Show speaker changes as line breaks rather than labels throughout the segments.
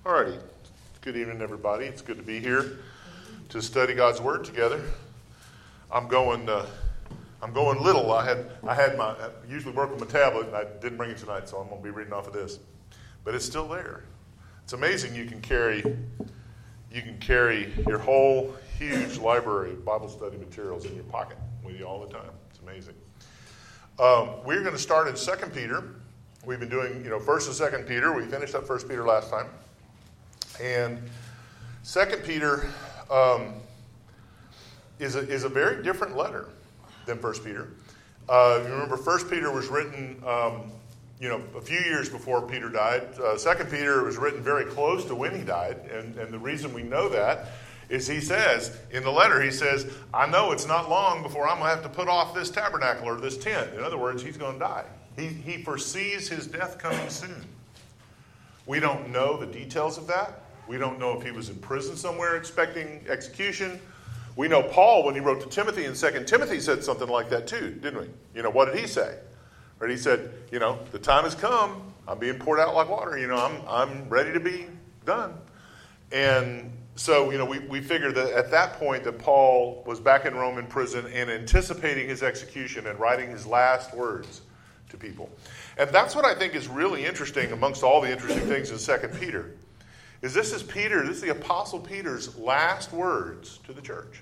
Alrighty. Good evening, everybody. It's good to be here to study God's Word together. I'm going little. I usually work with my tablet, and I didn't bring it tonight, so I'm going to be reading off of this. But it's still there. It's amazing you can carry your whole huge library of Bible study materials in your pocket with you all the time. It's amazing. We're going to start in 2 Peter. We've been doing, 1st and 2 Peter. We finished up 1 Peter last time. And 2 Peter is a very different letter than 1 Peter. You remember 1 Peter was written, a few years before Peter died. 2 Peter was written very close to when he died. And the reason we know that is he says, in the letter, he says, I know it's not long before I'm going to have to put off this tabernacle or this tent. In other words, he's going to die. He foresees his death coming soon. We don't know the details of that. We don't know if he was in prison somewhere expecting execution. We know Paul, when he wrote to Timothy in 2 Timothy, said something like that too, didn't we? What did he say? Right? He said, the time has come. I'm being poured out like water. I'm ready to be done. And so, we figured that at that point that Paul was back in Rome in prison and anticipating his execution and writing his last words to people. And that's what I think is really interesting amongst all the interesting things in 2 Peter. This is the Apostle Peter's last words to the church.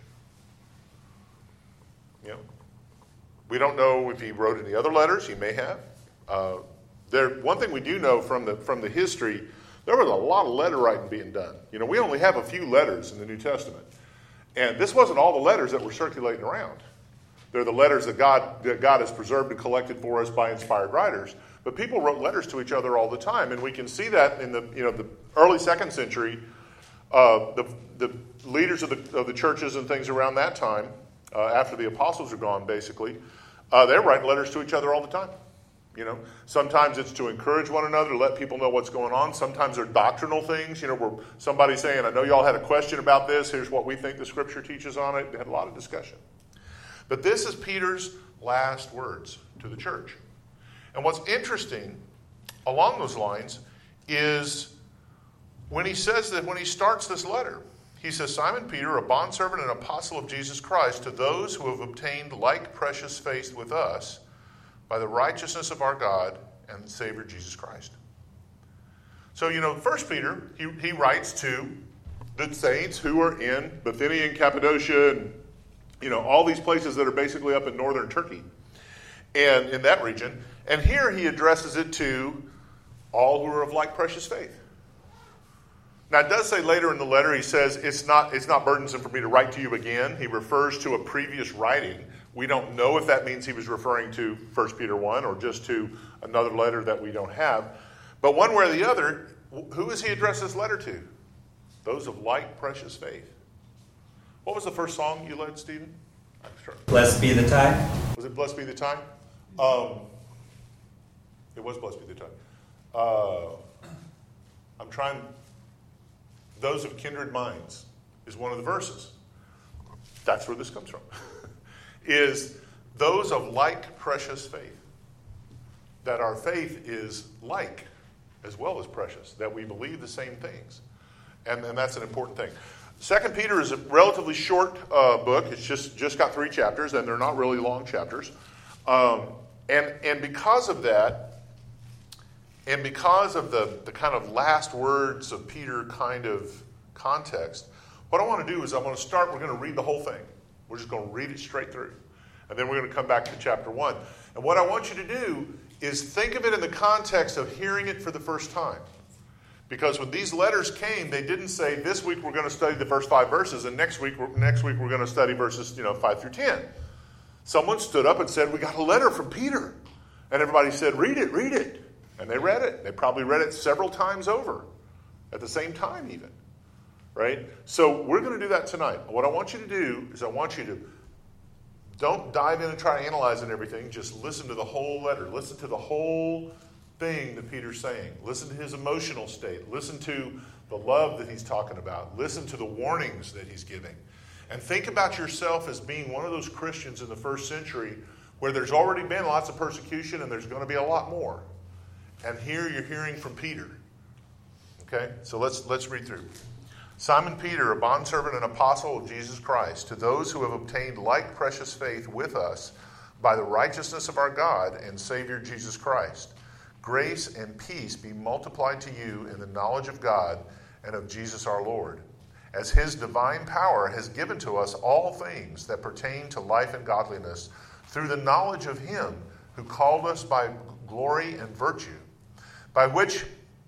We don't know if he wrote any other letters. He may have. One thing we do know from the history, there was a lot of letter writing being done. We only have a few letters in the New Testament. And this wasn't all the letters that were circulating around. They're the letters that God has preserved and collected for us by inspired writers. But people wrote letters to each other all the time, and we can see that in the early 2nd century. The leaders of the churches and things around that time, after the apostles are gone, basically, they're writing letters to each other all the time. Sometimes it's to encourage one another, to let people know what's going on. Sometimes they're doctrinal things, where somebody's saying, I know y'all had a question about this. Here's what we think the Scripture teaches on it. They had a lot of discussion. But this is Peter's last words to the church. And what's interesting along those lines is when he says that, when he starts this letter, he says, Simon Peter, a bondservant and apostle of Jesus Christ, to those who have obtained like precious faith with us by the righteousness of our God and Savior Jesus Christ. So, 1 Peter, he writes to the saints who are in Bithynia and Cappadocia and, all these places that are basically up in northern Turkey and in that region. And here he addresses it to all who are of like precious faith. Now, it does say later in the letter, he says, it's not burdensome for me to write to you again. He refers to a previous writing. We don't know if that means he was referring to 1 Peter 1 or just to another letter that we don't have. But one way or the other, who is he addressed this letter to? Those of like precious faith. What was the first song you led, Stephen?
Blessed be the time.
Was it Blessed be the time? It was Blessed be the time. I'm trying. Those of kindred minds is one of the verses. That's where this comes from. Is those of like precious faith. That our faith is like as well as precious. That we believe the same things. And that's an important thing. 2 Peter is a relatively short book. It's just got 3 chapters, and they're not really long chapters. And because of that, and because of the kind of last words of Peter kind of context, what I want to do is we're going to read the whole thing. We're just going to read it straight through. And then we're going to come back to chapter 1. And what I want you to do is think of it in the context of hearing it for the first time. Because when these letters came, they didn't say, this week we're going to study the first 5 verses, and next week we're going to study verses 5 through 10. Someone stood up and said, we got a letter from Peter. And everybody said, read it, read it. And they read it. They probably read it several times over at the same time even. Right? So we're going to do that tonight. What I want you to do is I want you to don't dive in and try to analyze and everything. Just listen to the whole letter. Listen to the whole thing that Peter's saying. Listen to his emotional state. Listen to the love that he's talking about. Listen to the warnings that he's giving. And think about yourself as being one of those Christians in the first century where there's already been lots of persecution and there's going to be a lot more. And here you're hearing from Peter. Okay, so let's read through. Simon Peter, a bondservant and apostle of Jesus Christ, to those who have obtained like precious faith with us by the righteousness of our God and Savior Jesus Christ, grace and peace be multiplied to you in the knowledge of God and of Jesus our Lord, as his divine power has given to us all things that pertain to life and godliness through the knowledge of him who called us by glory and virtue, by which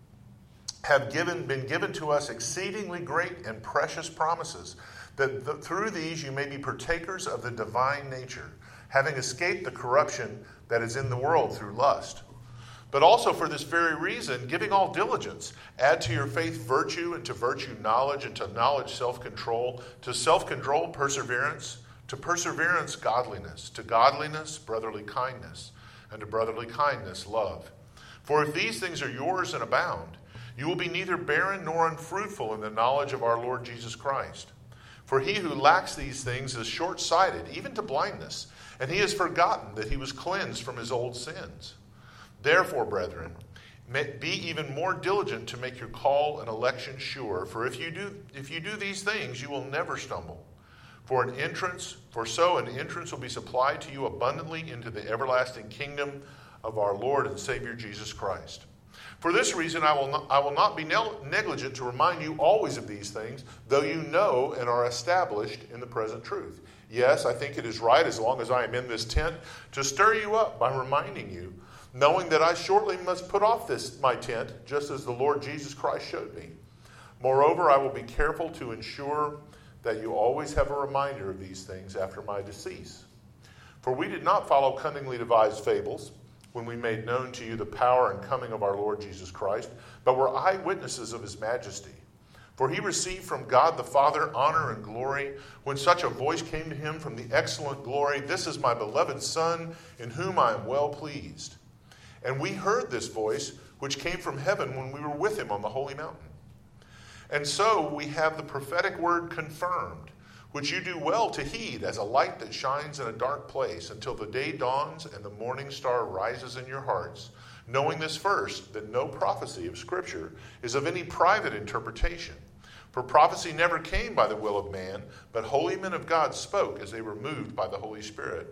have been given to us exceedingly great and precious promises, that through these you may be partakers of the divine nature, having escaped the corruption that is in the world through lust. But also for this very reason, giving all diligence, add to your faith virtue, and to virtue knowledge, and to knowledge self-control, to self-control perseverance, to perseverance godliness, to godliness brotherly kindness, and to brotherly kindness love. For if these things are yours and abound, you will be neither barren nor unfruitful in the knowledge of our Lord Jesus Christ. For he who lacks these things is short-sighted, even to blindness, and he has forgotten that he was cleansed from his old sins. Therefore, brethren, be even more diligent to make your call and election sure, for if you do these things, you will never stumble. For so an entrance will be supplied to you abundantly into the everlasting kingdom of our Lord and Savior Jesus Christ. For this reason, I will not be negligent to remind you always of these things, though you know and are established in the present truth. Yes, I think it is right, as long as I am in this tent, to stir you up by reminding you, knowing that I shortly must put off my tent, just as the Lord Jesus Christ showed me. Moreover, I will be careful to ensure that you always have a reminder of these things after my decease. For we did not follow cunningly devised fables, when we made known to you the power and coming of our Lord Jesus Christ, but were eyewitnesses of his majesty. For he received from God the Father honor and glory, when such a voice came to him from the excellent glory, "This is my beloved Son, in whom I am well pleased." And we heard this voice, which came from heaven when we were with him on the holy mountain. And so we have the prophetic word confirmed, which you do well to heed as a light that shines in a dark place until the day dawns and the morning star rises in your hearts, knowing this first, that no prophecy of Scripture is of any private interpretation. For prophecy never came by the will of man, but holy men of God spoke as they were moved by the Holy Spirit.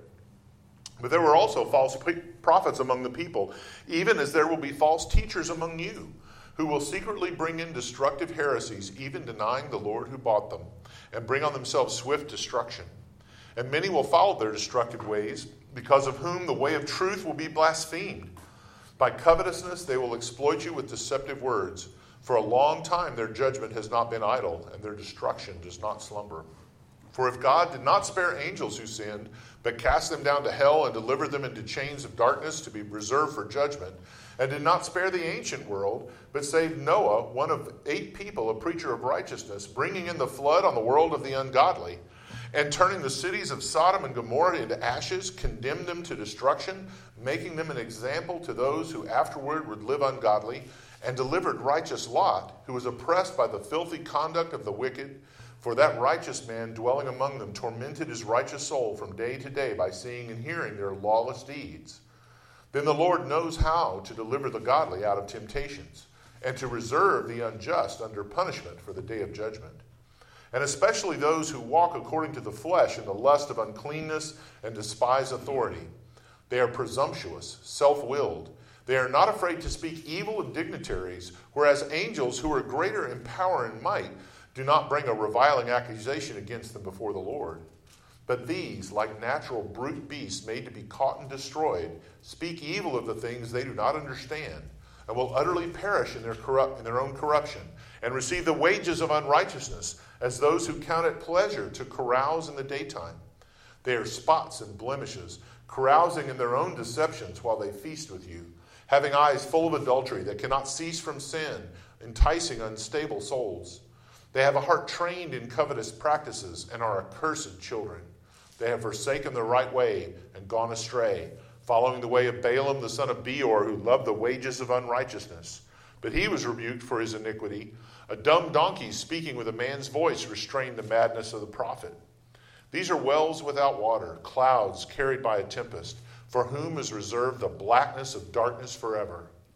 But there were also false prophets among the people, even as there will be false teachers among you, who will secretly bring in destructive heresies, even denying the Lord who bought them, and bring on themselves swift destruction. And many will follow their destructive ways, because of whom the way of truth will be blasphemed. By covetousness they will exploit you with deceptive words. For a long time their judgment has not been idle, and their destruction does not slumber. For if God did not spare angels who sinned, but cast them down to hell and delivered them into chains of darkness to be reserved for judgment, and did not spare the ancient world, but saved Noah, one of 8 people, a preacher of righteousness, bringing in the flood on the world of the ungodly, and turning the cities of Sodom and Gomorrah into ashes, condemned them to destruction, making them an example to those who afterward would live ungodly, and delivered righteous Lot, who was oppressed by the filthy conduct of the wicked. For that righteous man dwelling among them tormented his righteous soul from day to day by seeing and hearing their lawless deeds. Then the Lord knows how to deliver the godly out of temptations, and to reserve the unjust under punishment for the day of judgment. And especially those who walk according to the flesh in the lust of uncleanness and despise authority. They are presumptuous, self-willed. They are not afraid to speak evil of dignitaries, whereas angels who are greater in power and might do not bring a reviling accusation against them before the Lord. But these, like natural brute beasts made to be caught and destroyed, speak evil of the things they do not understand, and will utterly perish in their own corruption, and receive the wages of unrighteousness, as those who count it pleasure to carouse in the daytime. They are spots and blemishes, carousing in their own deceptions while they feast with you, having eyes full of adultery that cannot cease from sin, enticing unstable souls. They have a heart trained in covetous practices and are accursed children. They have forsaken the right way and gone astray, following the way of Balaam the son of Beor, who loved the wages of unrighteousness. But he was rebuked for his iniquity. A dumb donkey speaking with a man's voice restrained the madness of the prophet. These are wells without water, clouds carried by a tempest, for whom is reserved the blackness of darkness forever.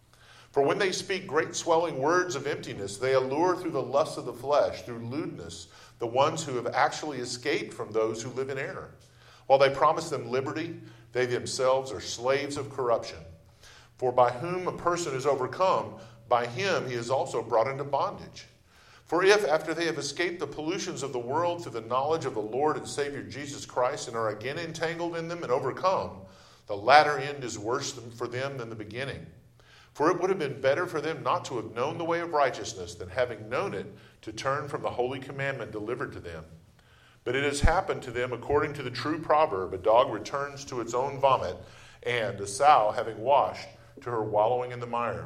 For when they speak great swelling words of emptiness, they allure through the lust of the flesh, through lewdness, the ones who have actually escaped from those who live in error. While they promise them liberty, they themselves are slaves of corruption. For by whom a person is overcome, by him he is also brought into bondage. For if, after they have escaped the pollutions of the world through the knowledge of the Lord and Savior Jesus Christ, and are again entangled in them and overcome, the latter end is worse for them than the beginning. For it would have been better for them not to have known the way of righteousness than having known it, to turn from the holy commandment delivered to them. But it has happened to them according to the true proverb, a dog returns to its own vomit, and a sow, having washed, to her wallowing in the mire.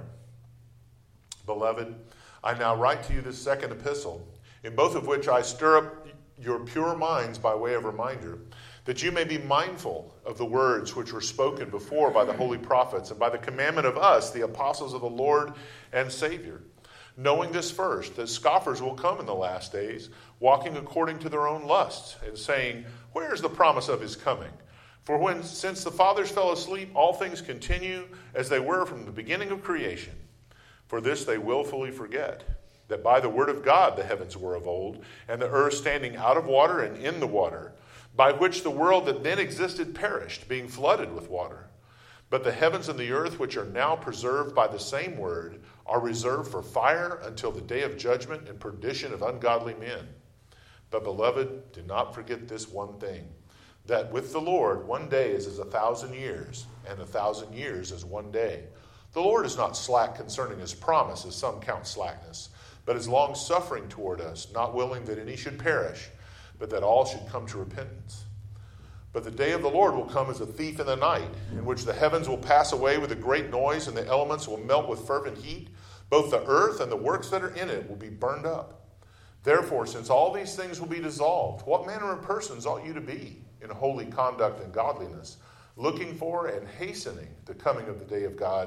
Beloved, I now write to you this second epistle, in both of which I stir up your pure minds by way of reminder, that you may be mindful of the words which were spoken before by the holy prophets and by the commandment of us, the apostles of the Lord and Savior. Knowing this first, that scoffers will come in the last days, walking according to their own lusts, and saying, where is the promise of his coming? For since the fathers fell asleep, all things continue as they were from the beginning of creation. For this they willfully forget, that by the word of God the heavens were of old, and the earth standing out of water and in the water, by which the world that then existed perished, being flooded with water. But the heavens and the earth, which are now preserved by the same word, are reserved for fire until the day of judgment and perdition of ungodly men. But, beloved, do not forget this one thing, that with the Lord 1 day is as 1,000 years, and 1,000 years as 1 day. The Lord is not slack concerning his promise, as some count slackness, but is long-suffering toward us, not willing that any should perish, but that all should come to repentance. But the day of the Lord will come as a thief in the night, in which the heavens will pass away with a great noise, and the elements will melt with fervent heat. Both the earth and the works that are in it will be burned up. Therefore, since all these things will be dissolved, what manner of persons ought you to be in holy conduct and godliness, looking for and hastening the coming of the day of God,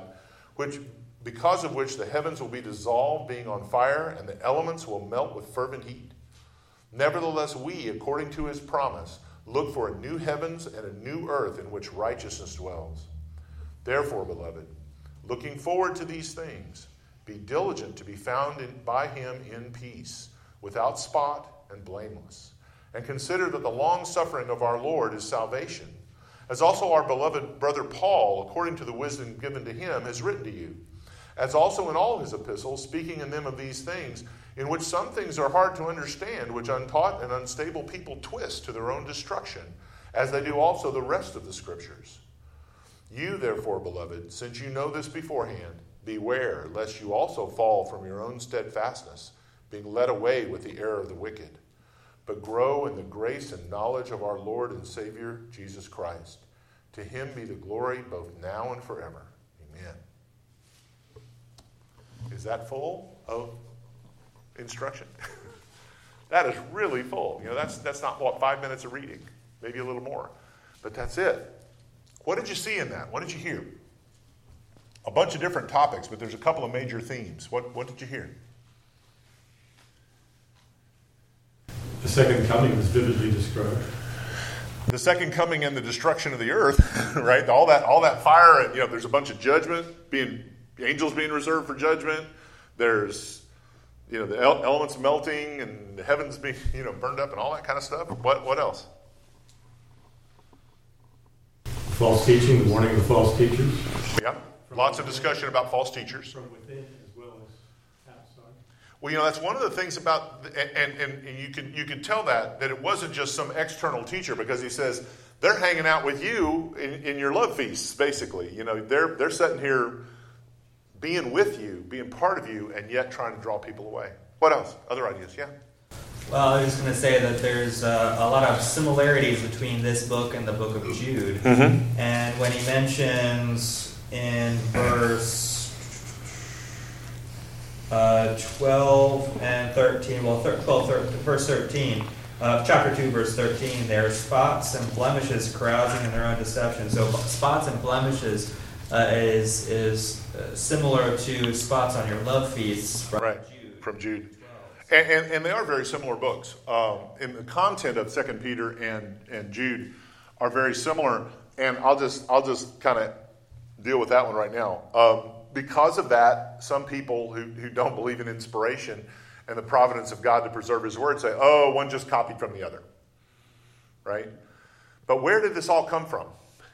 because of which the heavens will be dissolved, being on fire, and the elements will melt with fervent heat? Nevertheless, we, according to his promise, look for a new heavens and a new earth in which righteousness dwells. Therefore, beloved, looking forward to these things, be diligent to be found by him in peace, without spot and blameless. And consider that the long suffering of our Lord is salvation, as also our beloved brother Paul, according to the wisdom given to him, has written to you, as also in all his epistles, speaking in them of these things, in which some things are hard to understand, which untaught and unstable people twist to their own destruction, as they do also the rest of the Scriptures. You, therefore, beloved, since you know this beforehand, beware lest you also fall from your own steadfastness, being led away with the error of the wicked. But grow in the grace and knowledge of our Lord and Savior, Jesus Christ. To him be the glory both now and forever. Amen. Is that full of instruction? That is really full. That's not, 5 minutes of reading, maybe a little more. But that's it. What did you see in that? What did you hear? A bunch of different topics, but there's a couple of major themes. What did you hear?
The second coming was vividly described.
The second coming and the destruction of the earth, right? All that fire, and there's a bunch of judgment, angels being reserved for judgment. There's the elements melting and the heavens being burned up and all that kind of stuff. What else?
False teaching, the warning of the false teachers.
Yeah, lots of discussion about false teachers.
From within as well as outside.
Well, that's one of the things about, and you can tell that it wasn't just some external teacher, because he says they're hanging out with you in your love feasts, basically. They're sitting here being with you, being part of you, and yet trying to draw people away. What else? Other ideas? Yeah.
Well, I was going to say that there's a lot of similarities between this book and the book of Jude.
Mm-hmm.
And when he mentions in verse 12 and 13, verse 13, chapter 2, verse 13, there are spots and blemishes carousing in their own deception. So spots and blemishes is similar to spots on your love feasts
from Jude. And they are very similar books. In the content of 2 Peter and Jude are very similar. And I'll just kind of deal with that one right now. because of that, some people who don't believe in inspiration and the providence of God to preserve his word say, oh, one just copied from the other. Right? But where did this all come from?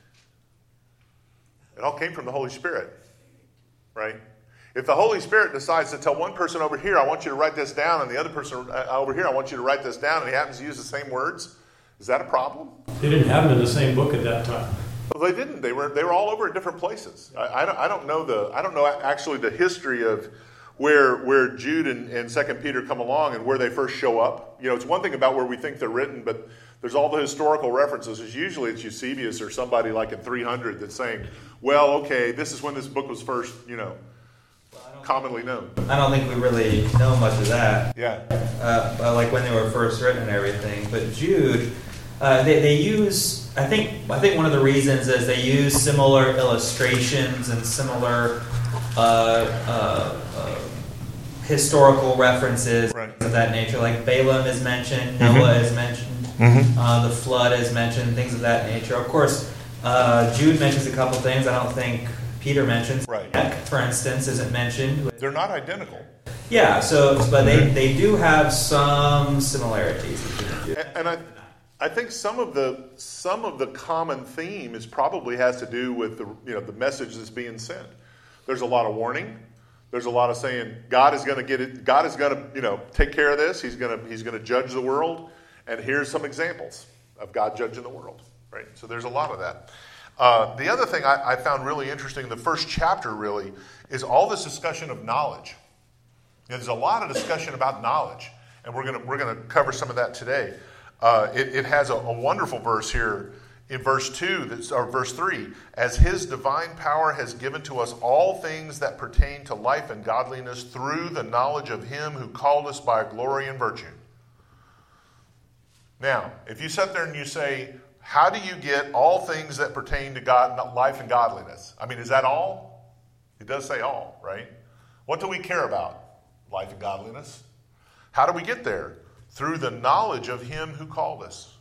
It all came from the Holy Spirit. Right? If the Holy Spirit decides to tell one person over here, I want you to write this down, and the other person over here, I want you to write this down, and he happens to use the same words, is that a problem?
They didn't have them in the same book at that time.
Well, they didn't. They were all over at different places. I don't know actually the history of where Jude and 2 Peter come along and where they first show up. You know, it's one thing about where we think they're written, but there's all the historical references. Usually it's Eusebius or somebody like in 300 that's saying, well, okay, this is when this book was first, commonly known.
I don't think we really know much of that.
Yeah.
Like when they were first written and everything. But Jude, they use, I think one of the reasons is they use similar illustrations and similar historical references of that nature. Like Balaam is mentioned, Noah is mentioned, the flood is mentioned, things of that nature. Of course, Jude mentions a couple things I don't think Peter mentions.
Right.
Heck, for instance, isn't mentioned.
They're not identical.
Yeah, but they do have some similarities.
And I think some of the common theme probably has to do with the message that's being sent. There's a lot of warning. There's a lot of saying God is going to get it. God is going to take care of this. He's going to judge the world. And here's some examples of God judging the world. Right. So there's a lot of that. The other thing I found really interesting, the first chapter really, is all this discussion of knowledge. There's a lot of discussion about knowledge, and we're going to cover some of that today. It has a wonderful verse here in verse 3. As his divine power has given to us all things that pertain to life and godliness through the knowledge of him who called us by glory and virtue. Now, if you sit there and you say, how do you get all things that pertain to God, life and godliness? I mean, is that all? It does say all, right? What do we care about? Life and godliness. How do we get there? Through the knowledge of him who called us.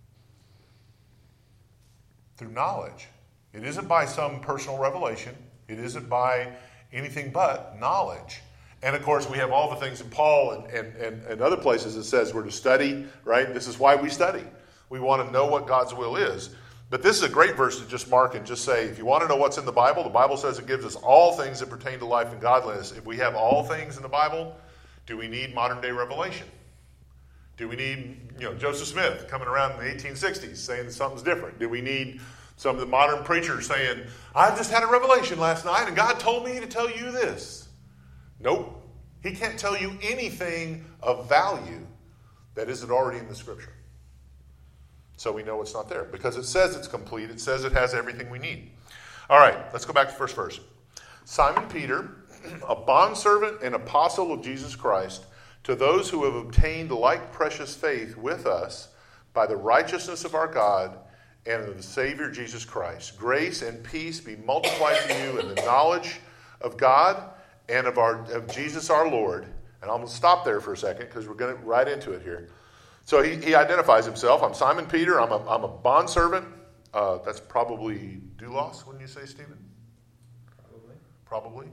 Through knowledge. It isn't by some personal revelation. It isn't by anything but knowledge. And of course, we have all the things in Paul and other places that says we're to study, right? This is why we study. We want to know what God's will is. But this is a great verse to just mark and just say, if you want to know what's in the Bible says it gives us all things that pertain to life and godliness. If we have all things in the Bible, do we need modern day revelation? Do we need, Joseph Smith coming around in the 1860s saying that something's different? Do we need some of the modern preachers saying, I just had a revelation last night and God told me to tell you this? Nope. He can't tell you anything of value that isn't already in the Scripture. So we know it's not there because it says it's complete. It says it has everything we need. All right, let's go back to the first verse. Simon Peter, a bondservant and apostle of Jesus Christ, to those who have obtained like precious faith with us by the righteousness of our God and of the Savior Jesus Christ. Grace and peace be multiplied to you in the knowledge of God and of Jesus our Lord. And I'm going to stop there for a second because we're going to right into it here. So he identifies himself. I'm Simon Peter. I'm a bondservant. That's probably doulos, wouldn't you say, Stephen? Probably.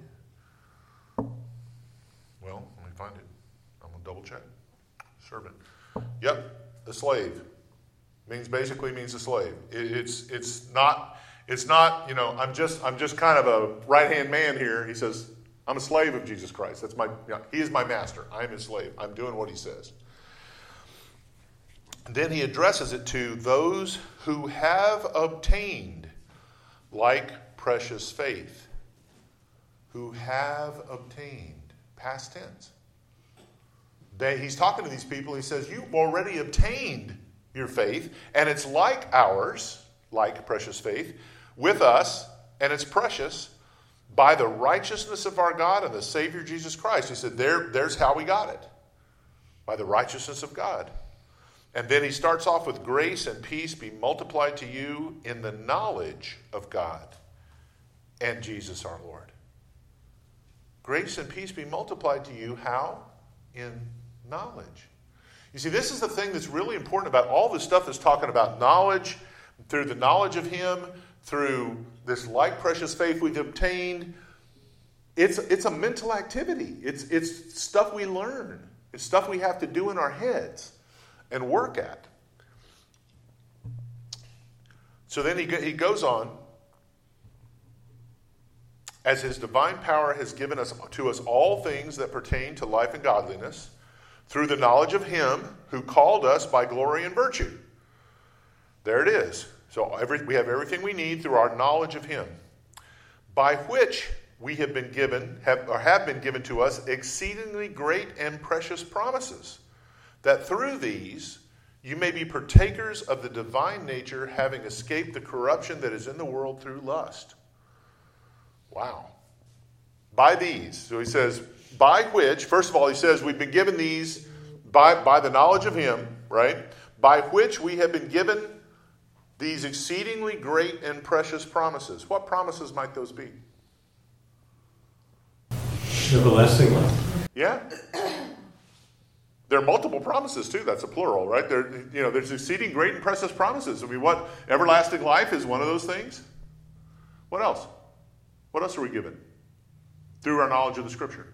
Well, let me find it. I'm going to double check. Servant. Yep, a slave. Basically means a slave. It's not. I'm just kind of a right hand man here. He says, I'm a slave of Jesus Christ. He is my master. I am his slave. I'm doing what he says. Then he addresses it to those who have obtained like precious faith. Who have obtained. Past tense. He's talking to these people. He says, you've already obtained your faith, and it's like ours, like precious faith, with us, and it's precious by the righteousness of our God and the Savior Jesus Christ. He said, there's how we got it. By the righteousness of God. And then he starts off with grace and peace be multiplied to you in the knowledge of God and Jesus our Lord. Grace and peace be multiplied to you, how? In knowledge. You see, this is the thing that's really important about all this stuff that's talking about knowledge, through the knowledge of him, through this like precious faith we've obtained. It's a mental activity. It's stuff we learn. It's stuff we have to do in our heads and work at. So then he goes on. As his divine power has given to us all things that pertain to life and godliness, through the knowledge of him who called us by glory and virtue. There it is. So we have everything we need through our knowledge of him, by which we have been given to us exceedingly great and precious promises, that through these you may be partakers of the divine nature, having escaped the corruption that is in the world through lust. Wow. By these. So he says, by which, first of all, he says we've been given these by the knowledge of him, right? By which we have been given these exceedingly great and precious promises. What promises might those be?
Everlasting life.
Yeah. There are multiple promises too. That's a plural, right? There's exceeding great and precious promises. I mean, what everlasting life is one of those things. What else? What else are we given? Through our knowledge of the Scripture.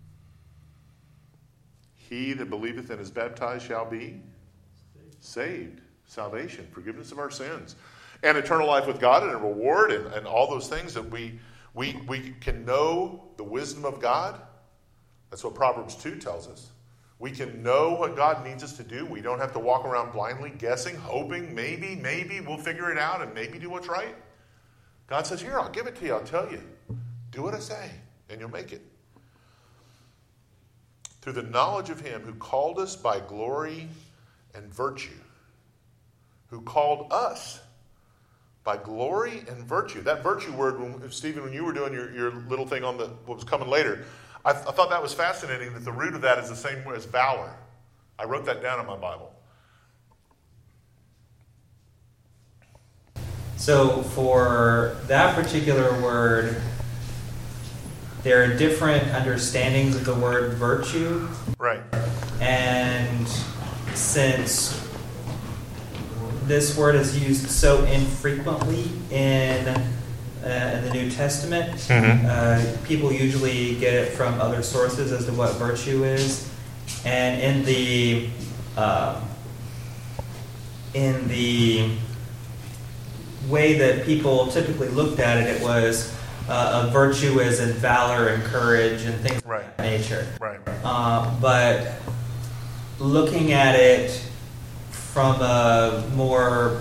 He that believeth and is baptized shall be saved. Salvation, forgiveness of our sins, and eternal life with God, and a reward, and all those things that we can know the wisdom of God. That's what Proverbs 2 tells us. We can know what God needs us to do. We don't have to walk around blindly guessing, hoping, maybe we'll figure it out and maybe do what's right. God says, here, I'll give it to you. I'll tell you. Do what I say, and you'll make it. Through the knowledge of him who called us by glory and virtue. Who called us by glory and virtue. That virtue word, Stephen, when you were doing your little thing on what was coming later, I thought that was fascinating that the root of that is the same as valor. I wrote that down in my Bible.
So for that particular word, there are different understandings of the word virtue.
Right.
And since this word is used so infrequently in the New Testament, people usually get it from other sources as to what virtue is. And in the way that people typically looked at it, it was a virtue as in valor and courage and things of that nature.
Right.
But looking at it from a more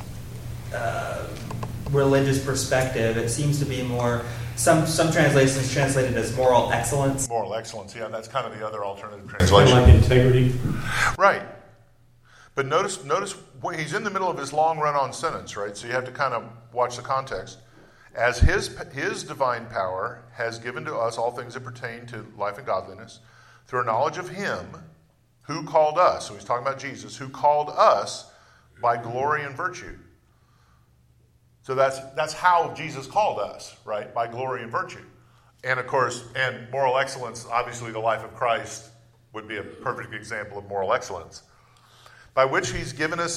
religious perspective, it seems to be more. Some translations translate it as moral excellence.
Moral excellence, yeah, that's kind of the other alternative
Kind of
translation.
like integrity.
Right. But notice when he's in the middle of his long run-on sentence, right? So you have to kind of watch the context. As his divine power has given to us all things that pertain to life and godliness, through a knowledge of him who called us. So he's talking about Jesus, who called us by glory and virtue. So that's how Jesus called us, right? By glory and virtue. And of course, and moral excellence, obviously the life of Christ would be a perfect example of moral excellence. By which he's given us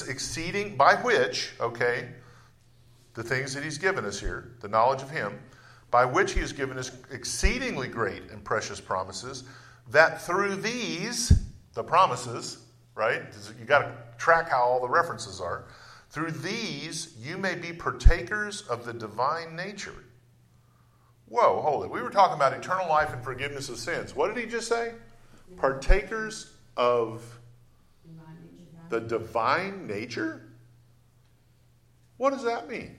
the things that he's given us here, the knowledge of him, by which he has given us exceedingly great and precious promises, that through these, the promises, right? You got to track how all the references are. Through these, you may be partakers of the divine nature. Whoa, hold it. We were talking about eternal life and forgiveness of sins. What did he just say? Partakers of the divine nature? What does that mean?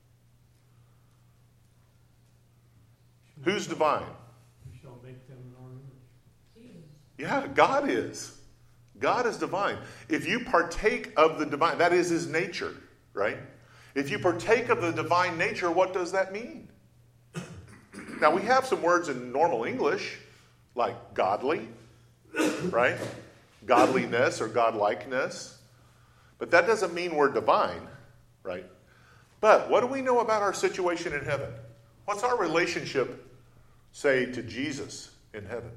Who's divine?
We shall make them in our image.
Yeah, God is. God is divine. If you partake of the divine, that is his nature, right? If you partake of the divine nature, what does that mean? Now, we have some words in normal English, like godly, right? Godliness or godlikeness. But that doesn't mean we're divine, right? But what do we know about our situation in heaven? What's our relationship, say, to Jesus in heaven?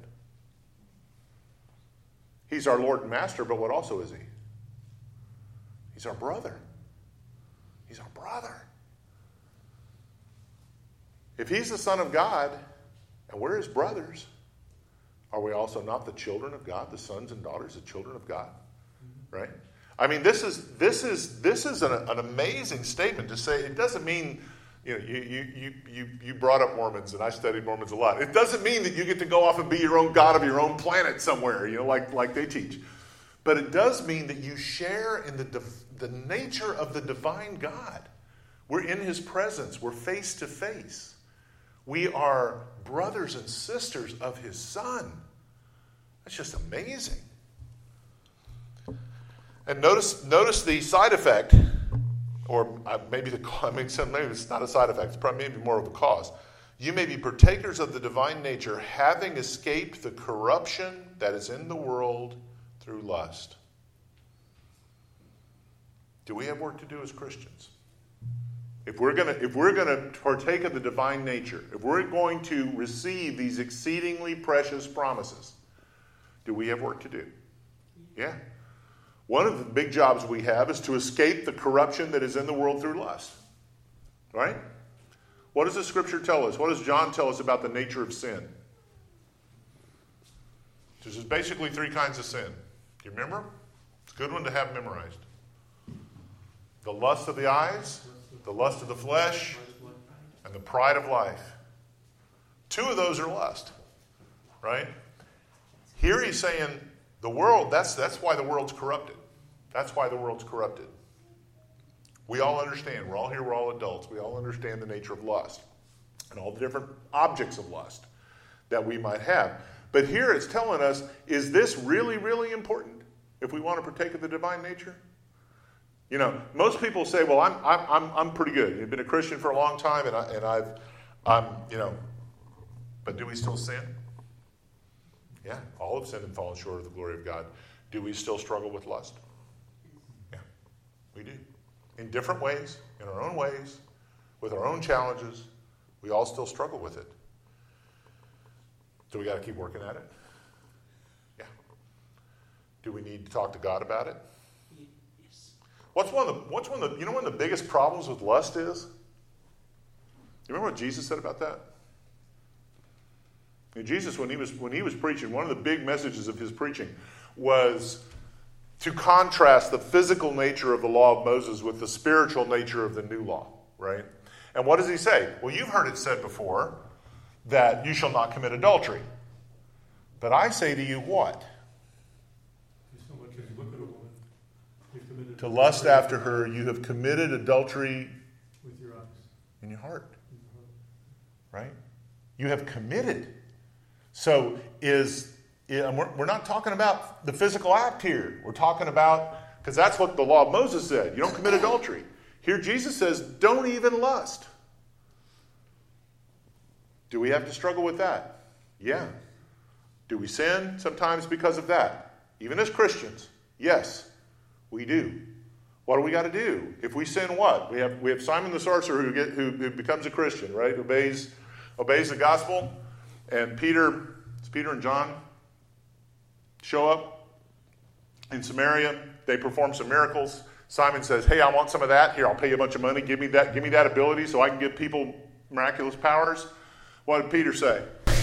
He's our Lord and Master, but what also is he? He's our brother. He's our brother. If he's the Son of God, and we're his brothers, are we also not the children of God, the sons and daughters, the children of God? Right? I mean, this is an amazing statement to say. It doesn't mean, you brought up Mormons, and I studied Mormons a lot. It doesn't mean that you get to go off and be your own God of your own planet somewhere, like they teach. But it does mean that you share in the nature of the divine God. We're in his presence. We're face to face. We are brothers and sisters of his Son. That's just amazing. And notice the side effect, or maybe it's not a side effect. It's probably maybe more of a cause. You may be partakers of the divine nature, having escaped the corruption that is in the world through lust. Do we have work to do as Christians? If we're going to partake of the divine nature, if we're going to receive these exceedingly precious promises, do we have work to do? Yeah. One of the big jobs we have is to escape the corruption that is in the world through lust. Right? What does the Scripture tell us? What does John tell us about the nature of sin? There's basically 3 kinds of sin. Do you remember? It's a good one to have memorized. The lust of the eyes, the lust of the flesh, and the pride of life. 2 of those are lust. Right? Here he's saying the world, that's why the world's corrupted. That's why the world's corrupted. We all understand. We're all here. We're all adults. We all understand the nature of lust and all the different objects of lust that we might have. But here it's telling us, is this really, really important if we want to partake of the divine nature? Most people say, well, I'm pretty good. You've been a Christian for a long time, but do we still sin? Yeah, all have sinned and fallen short of the glory of God. Do we still struggle with lust? Yeah, we do. In different ways, in our own ways, with our own challenges, we all still struggle with it. So we got to keep working at it? Yeah. Do we need to talk to God about it? Yes. What's one of the biggest problems with lust is? You remember what Jesus said about that? Jesus, when he was preaching, one of the big messages of his preaching was to contrast the physical nature of the law of Moses with the spiritual nature of the new law, right? And what does he say? Well, you've heard it said before that you shall not commit adultery. But I say to you what?
So much as you look at a woman, you've committed
to lust after her, you have committed adultery
with your eyes.
In your heart. Right? You have committed. So we're not talking about the physical act here. We're talking about, because that's what the law of Moses said. You don't commit adultery. Here Jesus says, don't even lust. Do we have to struggle with that? Yeah. Do we sin sometimes because of that? Even as Christians? Yes, we do. What do we got to do? If we sin, what? We have Simon the sorcerer who becomes a Christian, right? Obeys the gospel. And Peter and John show up in Samaria. They perform some miracles. Simon says, hey, I want some of that. Here, I'll pay you a bunch of money. Give me that ability so I can give people miraculous powers. What did Peter say?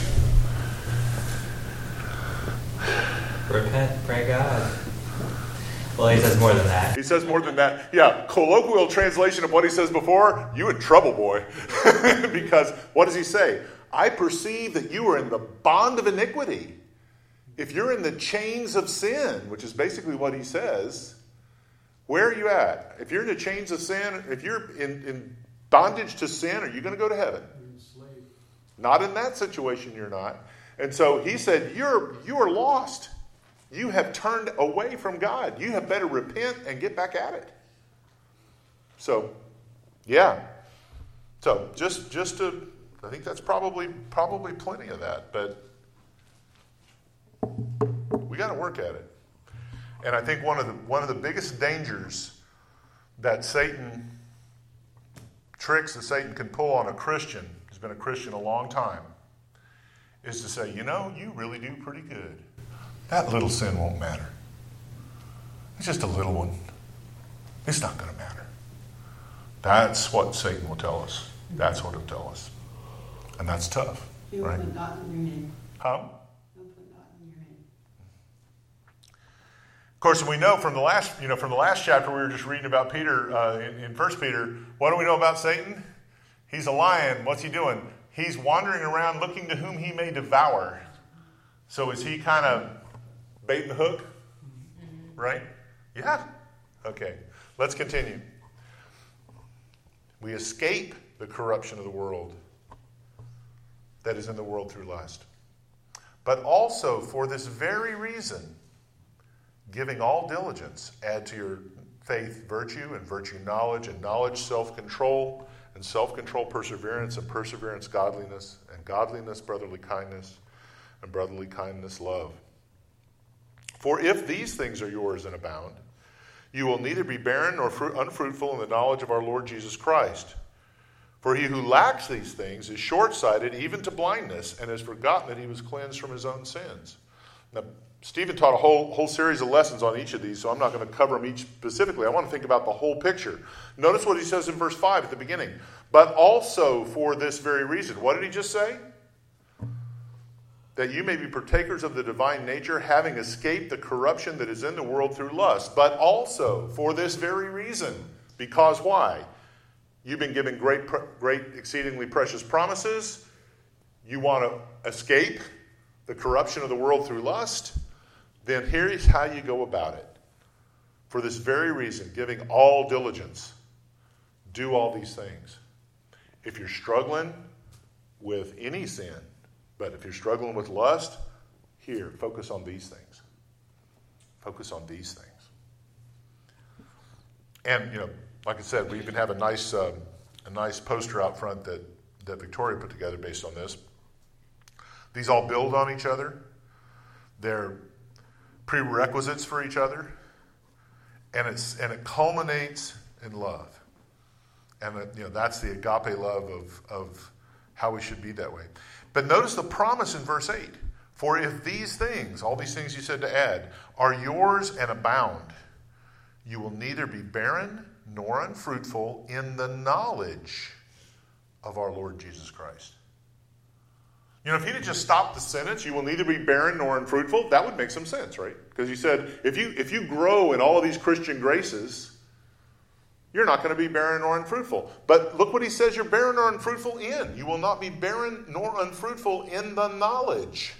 Repent, pray God. Well, he says more than that.
He says more than that. Yeah, colloquial translation of what he says before, you in trouble, boy. Because what does he say? I perceive that you are in the bond of iniquity. If you're in the chains of sin, which is basically what he says, where are you at? If you're in the chains of sin, if you're in bondage to sin, are you going to go to heaven? Not in that situation, you're not. And so he said, you are lost. You have turned away from God. You have better repent and get back at it. So, yeah. So just to, I think that's probably plenty of that. But we got to work at it. And I think one of the biggest dangers that tricks that Satan can pull on a Christian who's been a Christian a long time is to say, you really do pretty good. That little sin won't matter. It's just a little one. It's not going to matter. That's what Satan will tell us. That's what he'll tell us. And that's tough.
Don't
Right.
put not in your name.
Huh?
Don't put not in your name.
Of course, we know from the last chapter we were just reading about Peter in 1 Peter. What do we know about Satan? He's a lion. What's he doing? He's wandering around looking to whom he may devour. So is he kind of bait and the hook? Right? Yeah. Okay. Let's continue. We escape the corruption of the world that is in the world through lust. But also for this very reason, giving all diligence, add to your faith virtue, and virtue knowledge, and knowledge self-control, and self-control perseverance, and perseverance godliness, and godliness brotherly kindness, and brotherly kindness love. For if these things are yours and abound, you will neither be barren nor unfruitful in the knowledge of our Lord Jesus Christ. For he who lacks these things is short-sighted even to blindness, and has forgotten that he was cleansed from his own sins. Now, Stephen taught a whole series of lessons on each of these, so I'm not going to cover them each specifically. I want to think about the whole picture. Notice what he says in verse 5 at the beginning. But also for this very reason. What did he just say? That you may be partakers of the divine nature, having escaped the corruption that is in the world through lust. But also for this very reason. Because why? You've been given great, exceedingly precious promises. You want to escape the corruption of the world through lust. Then here's how you go about it. For this very reason, giving all diligence, do all these things. If you're struggling with any sin, but if you're struggling with lust, here, focus on these things. Focus on these things. And, like I said, we even have a nice poster out front that Victoria put together based on this. These all build on each other. They're prerequisites for each other. And it culminates in love. And that's the agape love of how we should be that way. But notice the promise in verse 8. For if these things, all these things you said to add, are yours and abound, you will neither be barren nor unfruitful in the knowledge of our Lord Jesus Christ. If he'd have just stopped the sentence, you will neither be barren nor unfruitful, that would make some sense, right? Because he said, if you grow in all of these Christian graces, you're not going to be barren nor unfruitful. But look what he says you're barren or unfruitful in. You will not be barren nor unfruitful in the knowledge.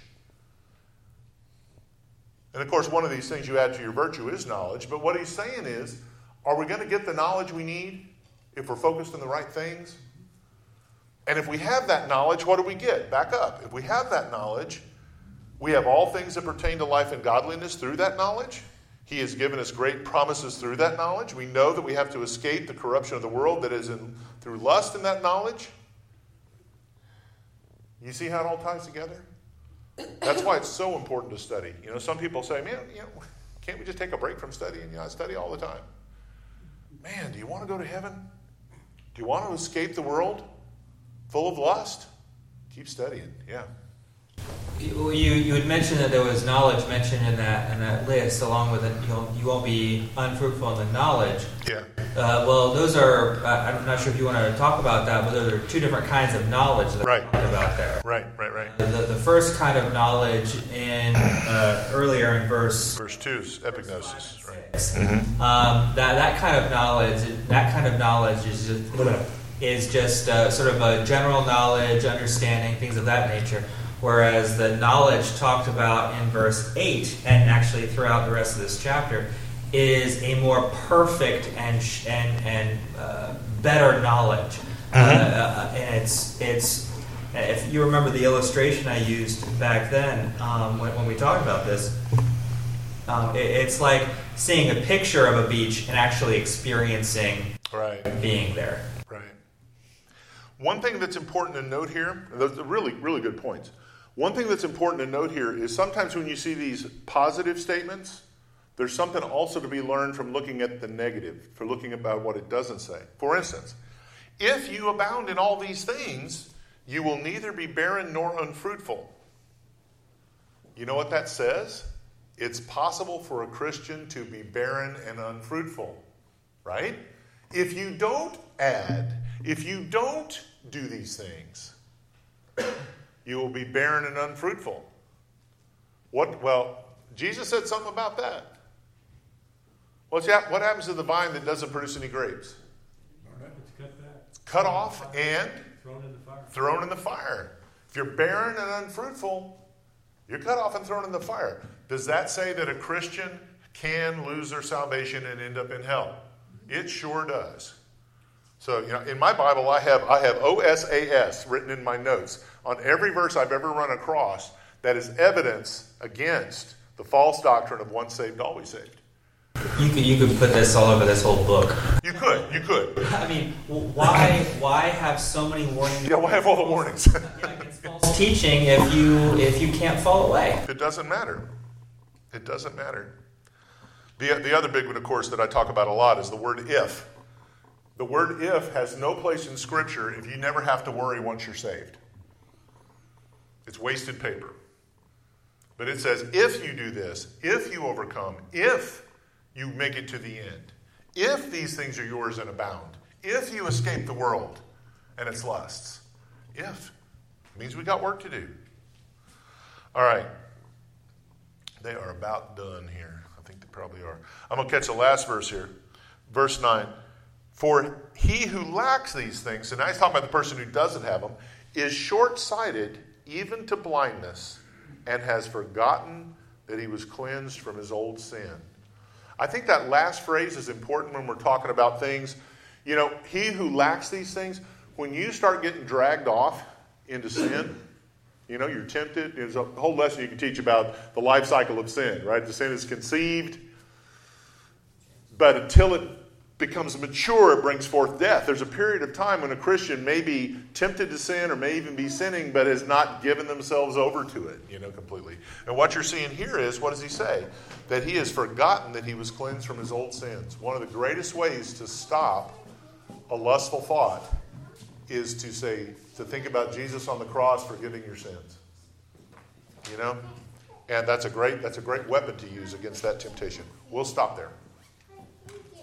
And of course, one of these things you add to your virtue is knowledge. But what he's saying is, are we going to get the knowledge we need if we're focused on the right things? And if we have that knowledge, what do we get? Back up. If we have that knowledge, we have all things that pertain to life and godliness through that knowledge. He has given us great promises through that knowledge. We know that we have to escape the corruption of the world that is through lust in that knowledge. You see how it all ties together? That's why it's so important to study. Some people say, man, can't we just take a break from studying? I study all the time. Man, do you want to go to heaven? Do you want to escape the world full of lust? Keep studying, yeah.
You had mentioned that there was knowledge mentioned in that list, along with it, you won't be unfruitful in the knowledge.
Yeah.
Well, those are, I'm not sure if you want to talk about that, but there are two different kinds of knowledge that
right.
are talked about there.
Right.
The first kind of knowledge in earlier in verse
2 is epignosis, right?
Mm-hmm. That kind of knowledge is just sort of a general knowledge, understanding, things of that nature. Whereas the knowledge talked about in verse 8, and actually throughout the rest of this chapter, is a more perfect and better knowledge. And it's if you remember the illustration I used back then when we talked about this, it's like seeing a picture of a beach and actually experiencing being there.
Right. One thing that's important to note here, and those are really, really good points. One thing that's important to note here is sometimes when you see these positive statements, there's something also to be learned from looking at the negative, for looking about what it doesn't say. For instance, if you abound in all these things, you will neither be barren nor unfruitful. You know what that says? It's possible for a Christian to be barren and unfruitful, right? If you don't add, if you don't do these things, you will be barren and unfruitful. Well, Jesus said something about that. What happens to the vine that doesn't produce any grapes?
It's cut back,
Cut off and
thrown in the fire.
thrown in the fire. If you're barren and unfruitful, you're cut off and thrown in the fire. Does that say that a Christian can lose their salvation and end up in hell? It sure does. So, in my Bible, I have OSAS written in my notes on every verse I've ever run across that is evidence against the false doctrine of once saved, always saved.
You could put this all over this whole book.
You could.
I mean, why have so many warnings?
Yeah, why have all the warnings?
Against false teaching if you can't fall away?
It doesn't matter. It doesn't matter. The other big one, of course, that I talk about a lot is the word if. The word if has no place in Scripture if you never have to worry once you're saved. It's wasted paper. But it says, if you do this, if you overcome, if you make it to the end, if these things are yours and abound, if you escape the world and its lusts, if, it means we got work to do. All right. They are about done here. I think they probably are. I'm going to catch the last verse here. Verse 9. For he who lacks these things, and now he's talking about the person who doesn't have them, is short-sighted even to blindness, and has forgotten that he was cleansed from his old sin. I think that last phrase is important when we're talking about things. He who lacks these things, when you start getting dragged off into sin, you're tempted. There's a whole lesson you can teach about the life cycle of sin, right? The sin is conceived, but until it becomes mature, it brings forth death. There's a period of time when a Christian may be tempted to sin or may even be sinning, but has not given themselves over to it, completely. And what you're seeing here is, what does he say? That he has forgotten that he was cleansed from his old sins. One of the greatest ways to stop a lustful thought is to think about Jesus on the cross forgiving your sins. And that's a great weapon to use against that temptation. We'll stop there.